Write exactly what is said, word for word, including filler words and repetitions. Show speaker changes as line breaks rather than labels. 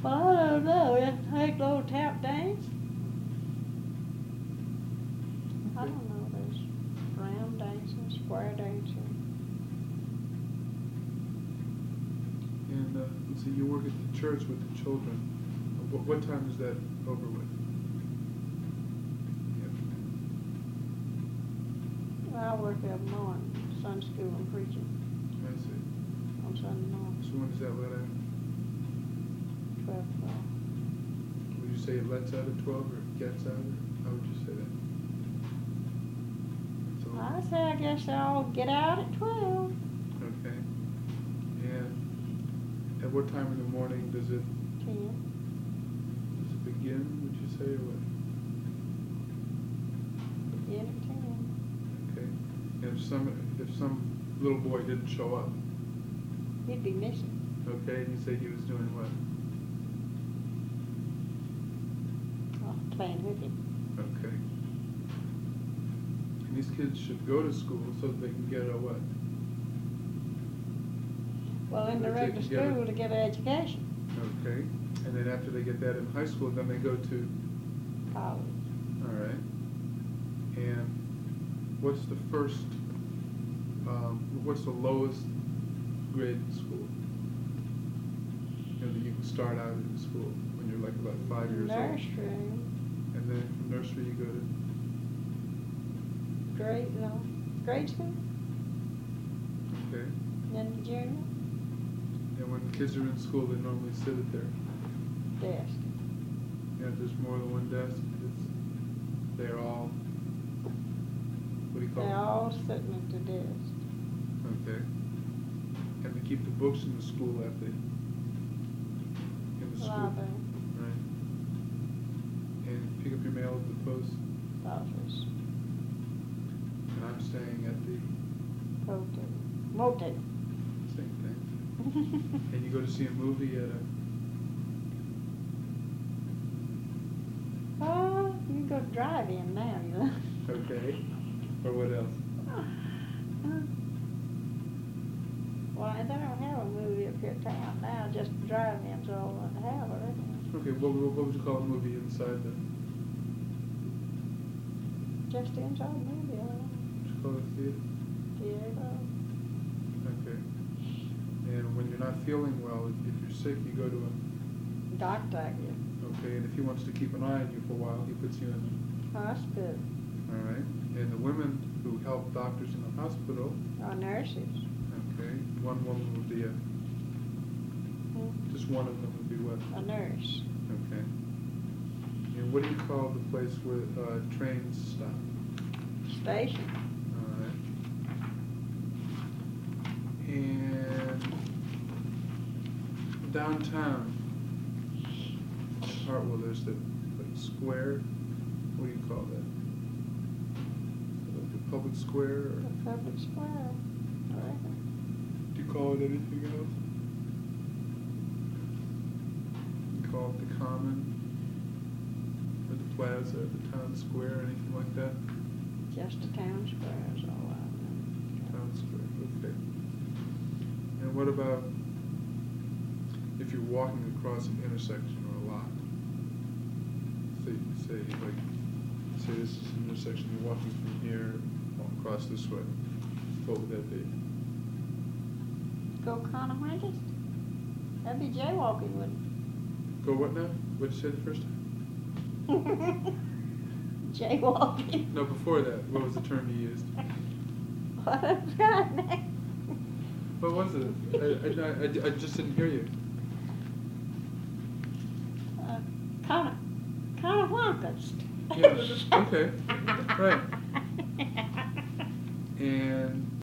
Well, I don't know. You have to take a little tap dance. I don't know. There's round dancing, square dancing.
And uh, let's see, you work at the church with the children. Uh, What, what time is that over with?
Well, I work every morning, Sunday school and preaching
I see.
on Sunday morning,
So when does that let out?
twelve o'clock.
Would you say it lets out at twelve or it gets out? Or how would you say that? So,
I say I guess I'll get out at twelve.
okay. And at what time in the morning does it
ten.
does it begin? Would you say or what?
Begin at ten.
Okay. And if some if some little boy didn't show up,
He'd be missing.
okay, and you say he was doing what?
Oh, playing with him.
Okay. And these kids should go to school so that they can get a what?
Well, in the
They
regular
can get a-
school to get an education.
Okay. And then after they get that in high school, then they go to,
College.
all right. And what's the first, um, what's the lowest grade in school? You know, that you can start out in school when you're like about five years old.
Nursery.
And then from nursery you go to,
Grade, no, grade school.
okay.
Then the junior.
And when the kids are in school, they normally sit at their,
Desk.
and if there's more than one desk, it's, they're all, what do you call
They're
it?
all sitting at the desk.
Okay. And they keep the books in the school at the, in the school.
Library.
Right. And pick up your mail at the post.
Office.
And I'm staying at the
Hotel. Motel.
same thing. And you go to see a movie at a,
Oh, you can go drive-in now, you know.
okay. Or what else?
Well, they don't have a movie up here in town now, just drive-ins all they have, I reckon.
Okay, what, what, what would you call a movie inside the,
Just inside the movie, I don't know.
what you call it, theater?
Theater.
Okay. And when you're not feeling well, if, if you're sick, you go to a,
Doctor, I guess.
okay, and if he wants to keep an eye on you for a while, he puts you in,
Hospital.
all right? And the women who help doctors in the hospital,
Or nurses.
okay, one woman would be a,
Hmm.
just one of them would be what?
A nurse.
Okay. And what do you call the place where uh, trains stop?
Station.
All right. And downtown in Hartwell, there's the like, square. What do you call that? The public square? Or
The public square, I reckon.
do you call it anything else? You call it the common? Or the plaza, the town square, anything like that?
Just a town square is all I know.
Town square, okay. And what about if you're walking across an intersection or a lot? Say, say, like, say this is an intersection, you're walking from here across this way. What would that be?
Go Conowingus? That'd be jaywalking, wouldn't
Go what now? What'd you say the first time?
it? Jaywalking.
No, before that, what was the term you used?
What a God.
What was it? I, I, I, I just didn't hear you.
Uh, Cona, Conowingus.
Yeah, okay, right. And